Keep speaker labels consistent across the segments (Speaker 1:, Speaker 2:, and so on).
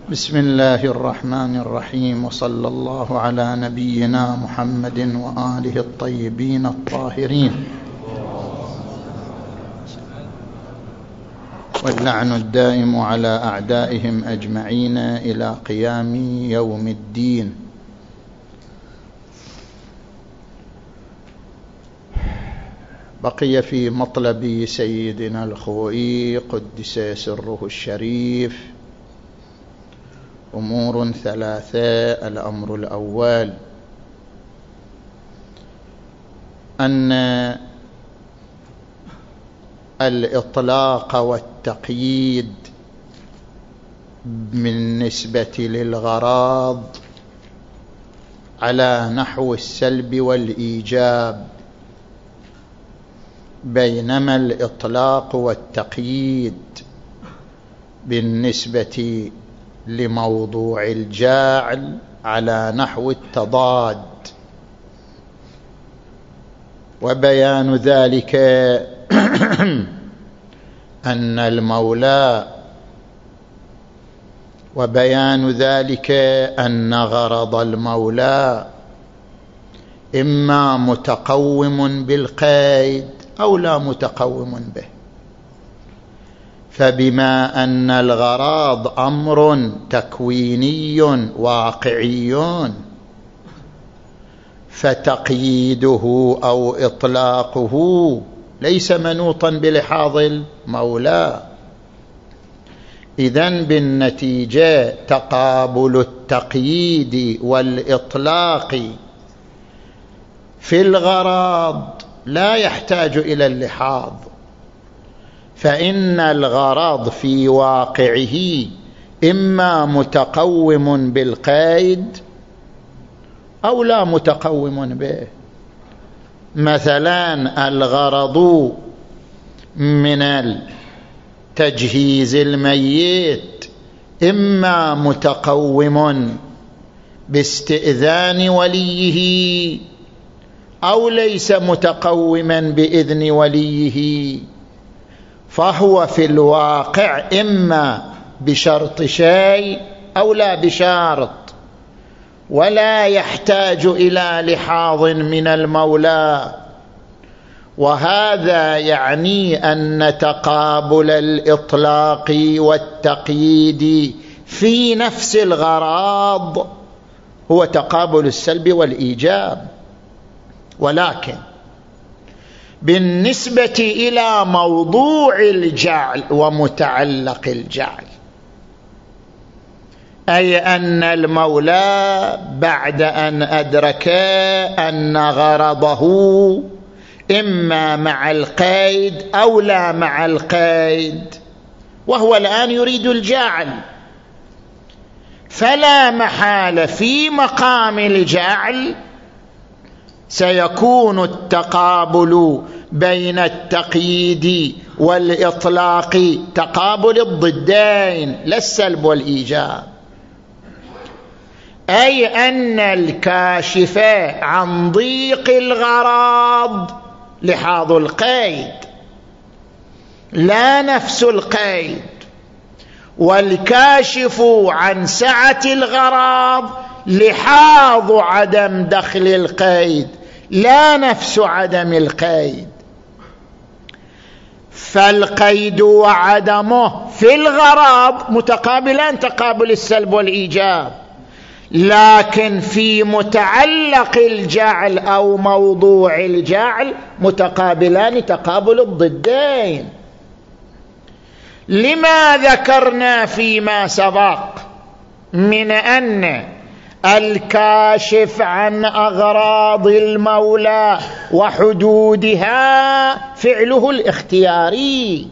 Speaker 1: بسم الله الرحمن الرحيم، وصلى الله على نبينا محمد وآله الطيبين الطاهرين، واللعن الدائم على أعدائهم أجمعين إلى قيام يوم الدين. بقي في مطلب سيدنا الخوئي قدس سره الشريف أمور ثلاثة. الأمر الأول أن الإطلاق والتقييد بالنسبة للغراض على نحو السلب والإيجاب، بينما الإطلاق والتقييد بالنسبة لموضوع الجاعل على نحو التضاد. وبيان ذلك أن المولى أن غرض المولى إما متقوم بالقيد أو لا متقوم به، فبما أن الغراض أمر تكويني واقعي فتقييده أو إطلاقه ليس منوطا بلحاظ المولى. إذن بالنتيجة تقابل التقييد والإطلاق في الغراض لا يحتاج إلى اللحاظ، فإن الغرض في واقعه إما متقوم بالقيد أو لا متقوم به. مثلا الغرض من تجهيز الميت إما متقوم باستئذان وليه أو ليس متقوما بإذن وليه، فهو في الواقع إما بشرط شيء أو لا بشرط، ولا يحتاج إلى لحاظ من المولى. وهذا يعني أن تقابل الإطلاق والتقييد في نفس الغراض هو تقابل السلب والإيجاب. ولكن بالنسبة إلى موضوع الجعل ومتعلق الجعل، أي أن المولى بعد أن أدرك أن غرضه إما مع القيد أو لا مع القيد، وهو الآن يريد الجعل، فلا محالة في مقام الجعل سيكون التقابل بين التقييد والإطلاق تقابل الضدين، لا السلب والإيجاب. أي أن الكاشف عن ضيق الغراض لحاظ القيد لا نفس القيد، والكاشف عن سعة الغراض لحاظ عدم دخل القيد لا نفس عدم القيد. فالقيد وعدمه في الغراض متقابلان تقابل السلب والإيجاب، لكن في متعلق الجعل أو موضوع الجعل متقابلان تقابل الضدين. لما ذكرنا فيما سبق من أن الكاشف عن أغراض المولى وحدودها فعله الاختياري،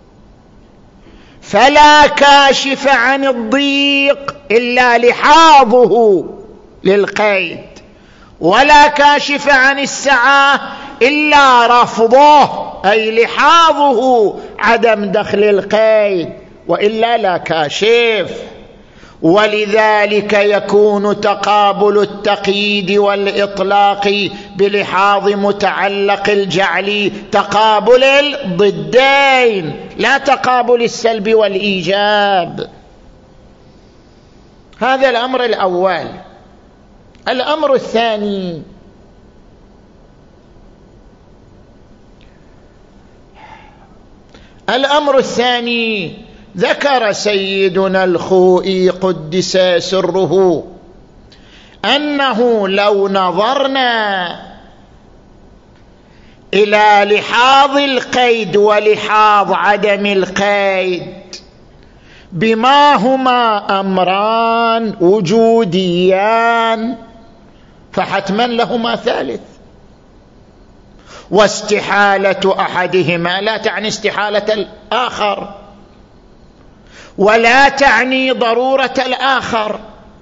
Speaker 1: فلا كاشف عن الضيق إلا لحاظه للقيد، ولا كاشف عن السعة إلا رفضه أي لحاظه عدم دخل القيد، وإلا لا كاشف. ولذلك يكون تقابل التقييد والإطلاق بلحاظ متعلق الجعل تقابل الضدين لا تقابل السلب والإيجاب. هذا الأمر الأول. الأمر الثاني: ذكر سيدنا الخوئي قدس سره أنه لو نظرنا إلى لحاظ القيد ولحاظ عدم القيد بما هما أمران وجوديان فحتما لهما ثالث، واستحالة أحدهما لا تعني استحالة الآخر ولا تعني ضرورة الآخر،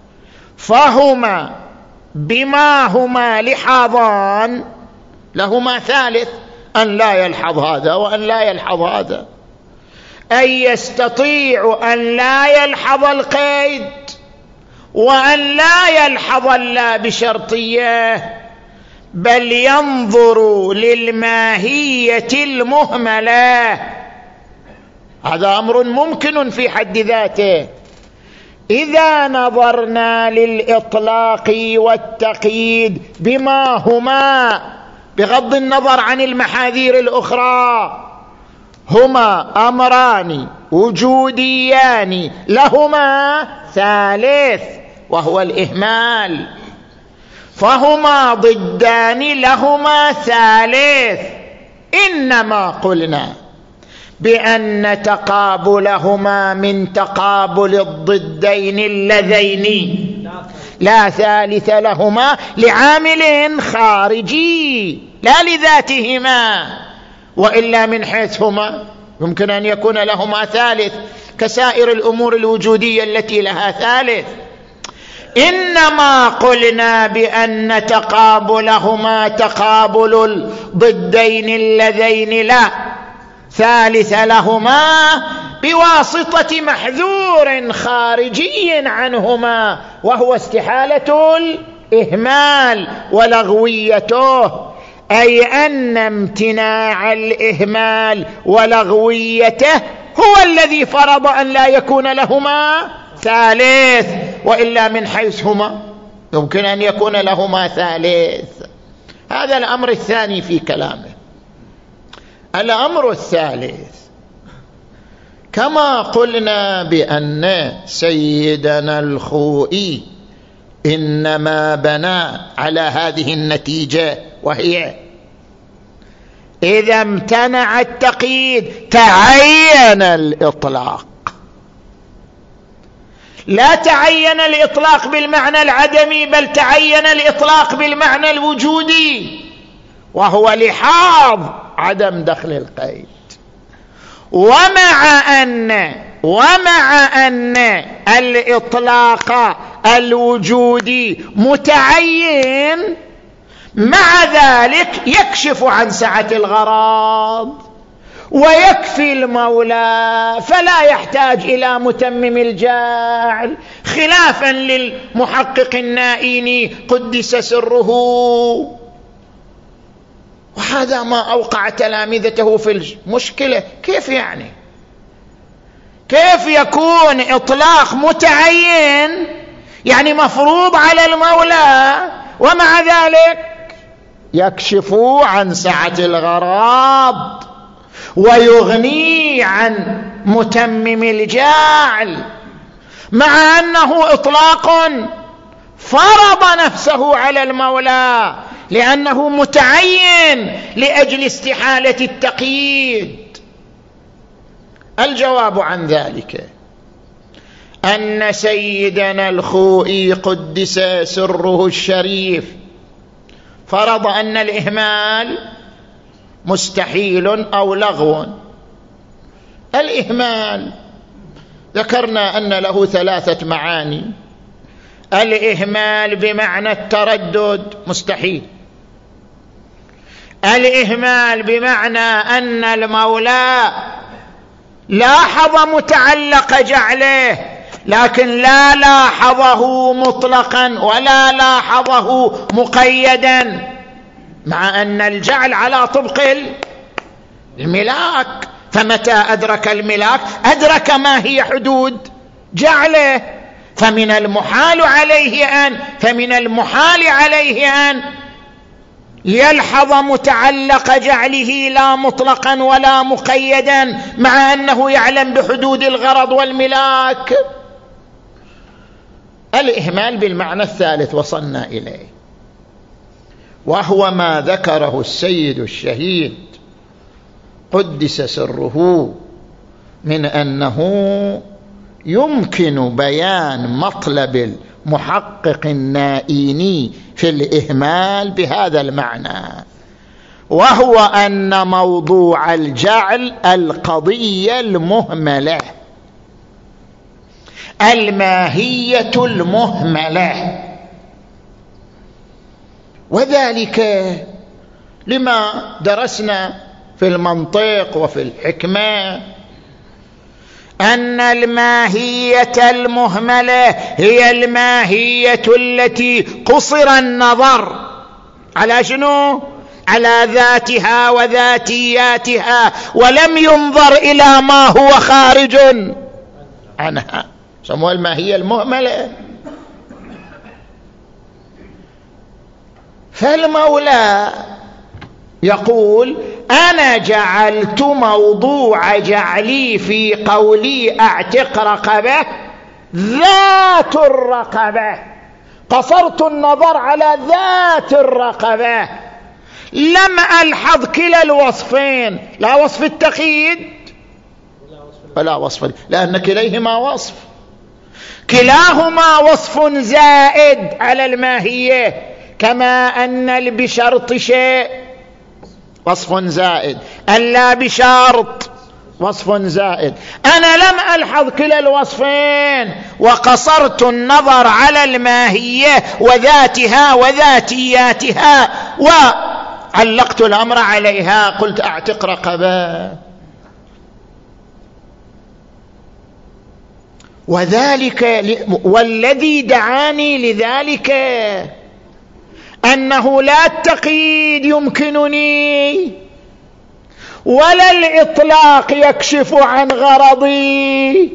Speaker 1: فهما بما هما لحاظان لهما ثالث، أن لا يلحظ هذا وأن لا يلحظ هذا، أي يستطيع أن لا يلحظ القيد وأن لا يلحظ اللا بشرطية، بل ينظر للماهية المهملة. هذا أمر ممكن في حد ذاته. إذا نظرنا للإطلاق والتقييد بما هما بغض النظر عن المحاذير الأخرى هما أمران وجوديان لهما ثالث وهو الإهمال، فهما ضدان لهما ثالث، إنما قلنا بأن تقابلهما من تقابل الضدين اللذين لا ثالث لهما لعامل خارجي لا لذاتهما، وإلا من حيث هما يمكن أن يكون لهما ثالث كسائر الأمور الوجودية التي لها ثالث. إنما قلنا بأن تقابلهما تقابل الضدين اللذين لا ثالث لهما بواسطة محذور خارجي عنهما وهو استحالة الإهمال ولغويته، أي أن امتناع الإهمال ولغويته هو الذي فرض أن لا يكون لهما ثالث، وإلا من حيث هما يمكن أن يكون لهما ثالث. هذا الأمر الثاني في كلامه. الأمر الثالث: كما قلنا بأن سيدنا الخوئي إنما بنى على هذه النتيجة، وهي إذا امتنع التقييد تعين الإطلاق. لا تعين الإطلاق بالمعنى العدمي، بل تعين الإطلاق بالمعنى الوجودي، وهو لحاظ عدم دخل القيد. ومع أن الإطلاق الوجودي متعين، مع ذلك يكشف عن سعة الغرض ويكفي المولى، فلا يحتاج إلى متمم الجاعل، خلافا للمحقق النائيني قدس سره. وهذا ما أوقع تلامذته في المشكلة. كيف يعني؟ كيف يكون إطلاق متعين يعني مفروض على المولى، ومع ذلك يكشف عن سعة الغرض ويغني عن متمم الجاعل، مع أنه إطلاق فرض نفسه على المولى لأنه متعين لأجل استحالة التقييد؟ الجواب عن ذلك أن سيدنا الخوئي قدس سره الشريف فرض أن الإهمال مستحيل أو لغو. الإهمال ذكرنا أن له 3 معاني. الإهمال بمعنى التردد مستحيل، الإهمال بمعنى أن المولى لاحظ متعلق جعله لكن لا لاحظه مطلقا ولا لاحظه مقيدا، مع أن الجعل على طبق الملاك، فمتى أدرك الملاك أدرك ما هي حدود جعله، فمن المحال عليه أن يلحظ متعلق جعله لا مطلقا ولا مقيدا، مع أنه يعلم بحدود الغرض والملاك. الإهمال بالمعنى الثالث وصلنا إليه، وهو ما ذكره السيد الشهيد قدس سره من أنه يمكن بيان مطلب المحقق النائيني في الإهمال بهذا المعنى، وهو أن موضوع الجعل القضية المهملة، الماهية المهملة، وذلك لما درسنا في المنطق وفي الحكمة أن الماهية المهملة هي الماهية التي قصر النظر على شنو؟ على ذاتها وذاتياتها، ولم ينظر إلى ما هو خارج عنها، سموها الماهية المهملة. فالمولى يقول: أنا جعلت موضوع جعلي في قولي أعتق رقبة ذات الرقبة، قصرت النظر على ذات الرقبة، لم ألحظ كلا الوصفين، لا وصف التقييد ولا وصف، لأن كليهما وصف، كلاهما وصف زائد على الماهية، كما أن بشرط شيء وصف زائد، ألا بشرط وصف زائد. أنا لم ألحظ كلا الوصفين وقصرت النظر على الماهية وذاتها وذاتياتها وعلقت الأمر عليها، قلت أعتق رقبة. وذلك والذي دعاني لذلك أنه لا التقييد يمكنني ولا الإطلاق يكشف عن غرضي،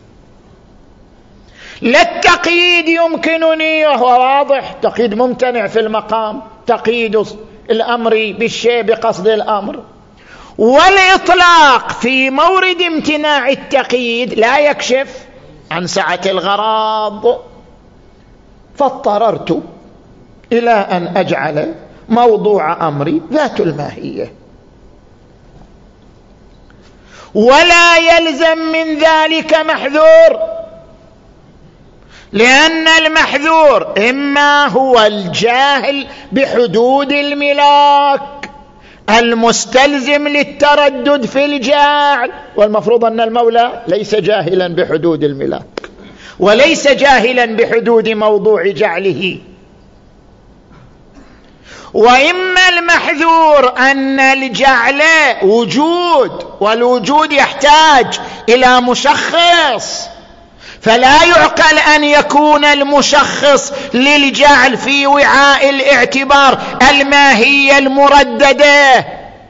Speaker 1: لا التقييد يمكنني وهو واضح، تقييد ممتنع في المقام، تقييد الأمر بالشيء بقصد الأمر، والإطلاق في مورد امتناع التقييد لا يكشف عن سعة الغرض. فاضطررت إلى أن أجعل موضوع أمري ذات الماهية، ولا يلزم من ذلك محذور، لأن المحذور إما هو الجاهل بحدود الملاك المستلزم للتردد في الجعل، والمفروض أن المولى ليس جاهلا بحدود الملاك وليس جاهلا بحدود موضوع جعله، وإما المحذور أن الجعل وجود، والوجود يحتاج إلى مشخص، فلا يعقل أن يكون المشخص للجعل في وعاء الاعتبار الماهية المرددة،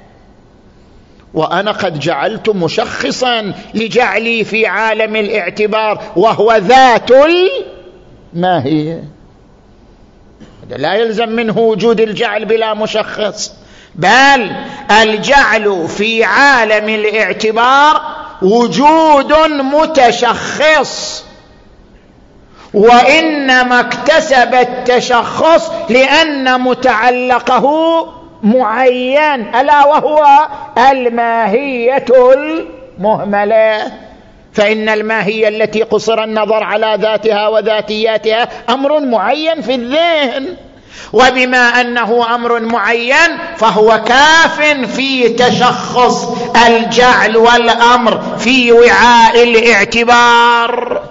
Speaker 1: وأنا قد جعلت مشخصا لجعلي في عالم الاعتبار وهو ذات الماهية، لا يلزم منه وجود الجعل بلا مشخص، بل الجعل في عالم الاعتبار وجود متشخص، وإنما اكتسب التشخص لأن متعلقه معين، ألا وهو الماهية المهملة. فإن الماهية التي قصر النظر على ذاتها وذاتياتها أمر معين في الذهن، وبما أنه أمر معين فهو كاف في تشخص الجعل والأمر في وعاء الاعتبار.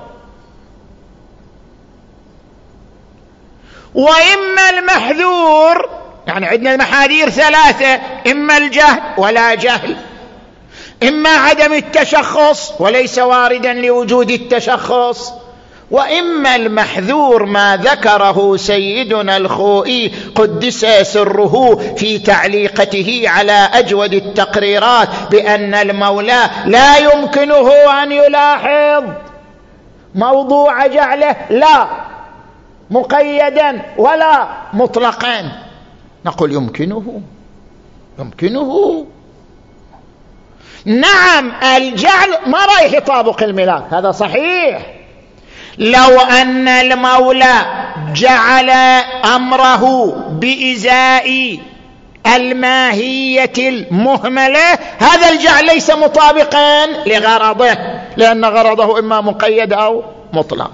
Speaker 1: وإما المحذور، يعني عندنا المحاذير ثلاثة: إما الجهل ولا جهل، إما عدم التشخص وليس واردا لوجود التشخص، وإما المحذور ما ذكره سيدنا الخوئي قدس سره في تعليقته على أجود التقريرات بأن المولى لا يمكنه أن يلاحظ موضوع جعله لا مقيدا ولا مطلقا. نقول يمكنه نعم الجعل ما رايح يطابق الملاك، هذا صحيح. لو أن المولى جعل أمره بإزاء الماهية المهملة، هذا الجعل ليس مطابقا لغرضه، لأن غرضه إما مقيد أو مطلق.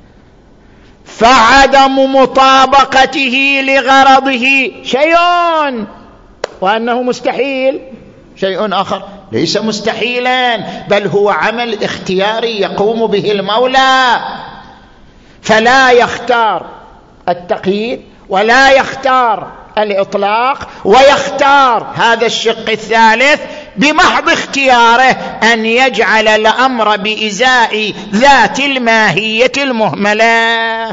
Speaker 1: فعدم مطابقته لغرضه شيء، وأنه مستحيل شيء آخر. ليس مستحيلا، بل هو عمل اختياري يقوم به المولى، فلا يختار التقييد ولا يختار الإطلاق، ويختار هذا الشق الثالث بمحض اختياره أن يجعل الأمر بإزاء ذات الماهية المهملة،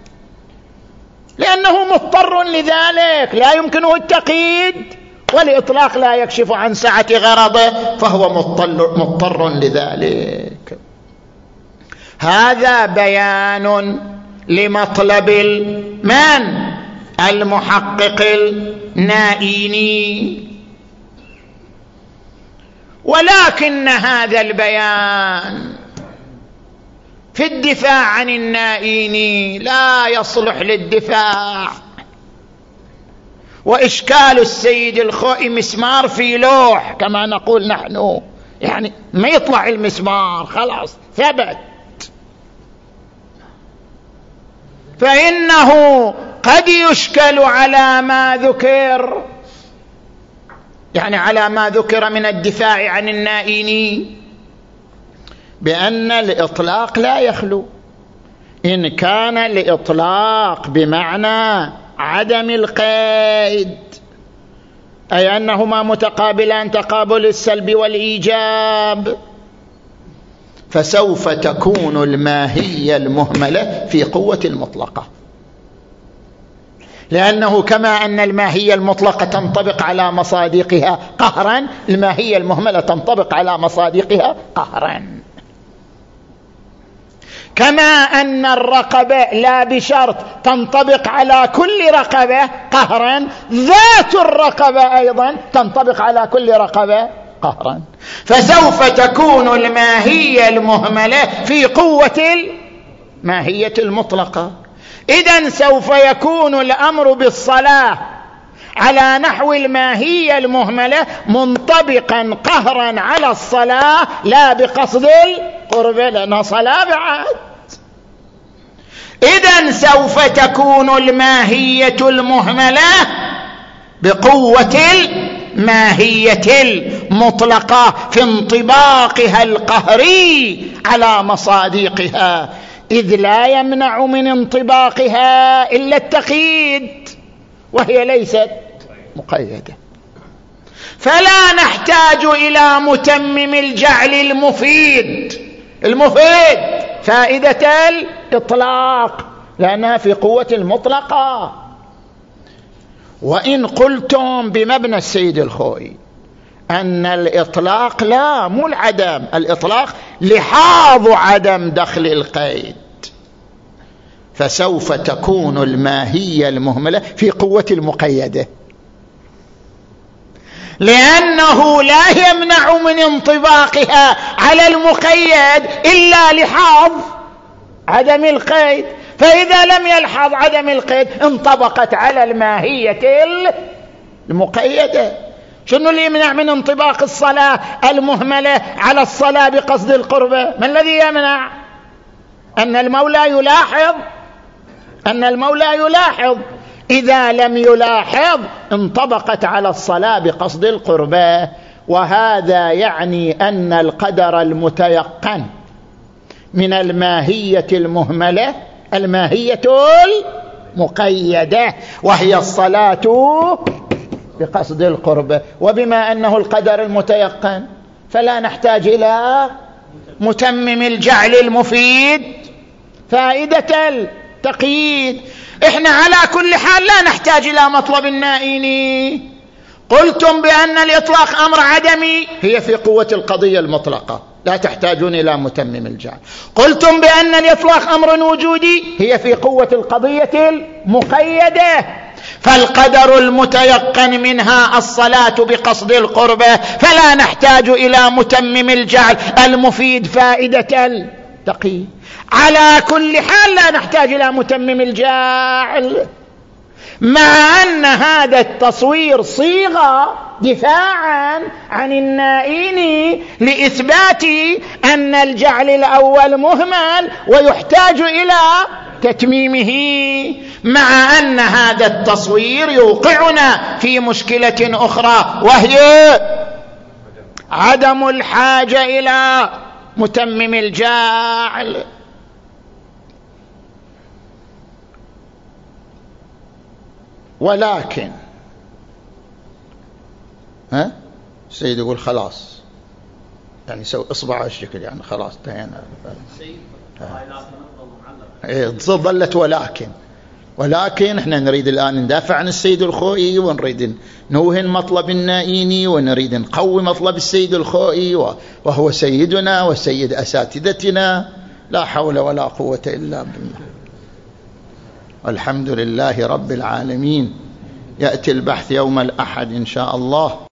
Speaker 1: لأنه مضطر لذلك، لا يمكنه التقييد، والإطلاق لا يكشف عن سعة غرضه، فهو مضطر لذلك. هذا بيان لمطلب من؟ المحقق النائيني. ولكن هذا البيان في الدفاع عن النائيني لا يصلح للدفاع. وإشكال السيد الخوئي مسمار في لوح كما نقول نحن، يعني ما يطلع المسمار خلاص ثبت. فإنه قد يشكل على ما ذكر، يعني على ما ذكر من الدفاع عن النائيني، بأن الإطلاق لا يخلو. إن كان الإطلاق بمعنى عدم القيد، أي أنهما متقابلان تقابل السلب والإيجاب، فسوف تكون الماهية المهملة في قوة المطلقة، لأنه كما أن الماهية المطلقة تنطبق على مصادقها قهرا، الماهية المهملة تنطبق على مصادقها قهرا. كما أن الرقبة لا بشرط تنطبق على كل رقبة قهرا، ذات الرقبة أيضا تنطبق على كل رقبة قهرا، فسوف تكون الماهية المهملة في قوة الماهية المطلقة. إذن سوف يكون الأمر بالصلاة على نحو الماهية المهملة منطبقا قهرا على الصلاة، لا بقصد القربة، لأنها صلاة بعد. إذن سوف تكون الماهية المهملة بقوة الماهية المطلقة في انطباقها القهري على مصادقها، إذ لا يمنع من انطباقها إلا التقييد، وهي ليست مقيدة. فلا نحتاج إلى متمم الجعل المفيد فائدة الإطلاق، لأنها في قوة المطلقة. وإن قلتم بمبنى السيد الخوئي أن الإطلاق لا مو العدم، الإطلاق لحاظ عدم دخل القيد، فسوف تكون الماهية المهملة في قوة المقيدة، لأنه لا يمنع من انطباقها على المقيد إلا لحاظ عدم القيد. فإذا لم يلحظ عدم القيد انطبقت على الماهية المقيدة. شنو اللي يمنع من انطباق الصلاة المهملة على الصلاة بقصد القربة؟ ما الذي يمنع؟ أن المولى يلاحظ. إذا لم يلاحظ انطبقت على الصلاة بقصد القربة. وهذا يعني أن القدر المتيقن من الماهية المهملة الماهية المقيدة، وهي الصلاة بقصد القربة. وبما أنه القدر المتيقن فلا نحتاج إلى متمم الجعل المفيد فائدة التقييد. إحنا على كل حال لا نحتاج إلى مطلب النائيني. قلتم بأن الإطلاق أمر عدمي، هي في قوة القضية المطلقة، لا تحتاجون إلى متمم الجعل. قلتم بأن الإطلاق أمر وجودي، هي في قوة القضية المقيدة، فالقدر المتيقن منها الصلاة بقصد القربة، فلا نحتاج إلى متمم الجعل المفيد فائدة التقييد. على كل حال لا نحتاج إلى متمم الجعل، مع أن هذا التصوير صيغة دفاعا عن النائين لإثبات أن الجعل الأول مهمل ويحتاج إلى تتميمه، مع أن هذا التصوير يوقعنا في مشكلة أخرى، وهي عدم الحاجة إلى متمم الجعل. ولكن السيد يقول خلاص، يعني سوي اصبع على الشكل، يعني خلاص انتهينا. ظلت ولكن احنا نريد الآن ندافع عن السيد الخوئي، ونريد نوهن مطلب النائيني، ونريد نقوي مطلب السيد الخوئي، وهو سيدنا وسيد أساتذتنا. لا حول ولا قوة إلا بالله. والحمد لله رب العالمين. يأتي البحث يوم الأحد إن شاء الله.